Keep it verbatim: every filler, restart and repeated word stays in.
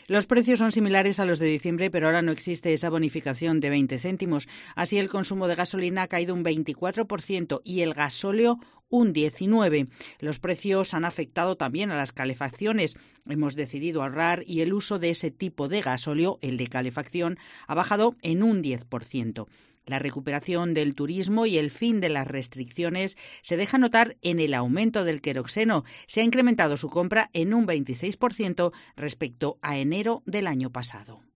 Los precios son similares a los de diciembre, pero ahora no existe esa bonificación de veinte céntimos. Así, el consumo de gasolina ha caído un veinticuatro por ciento y el gasóleo un diecinueve por ciento. Los precios han afectado también a las calefacciones. Hemos decidido ahorrar y el uso de ese tipo de gasóleo, el de calefacción, ha bajado en un diez por ciento. La recuperación del turismo y el fin de las restricciones se deja notar en el aumento del queroxeno. Se ha incrementado su compra en un veintiséis por ciento respecto a enero del año pasado.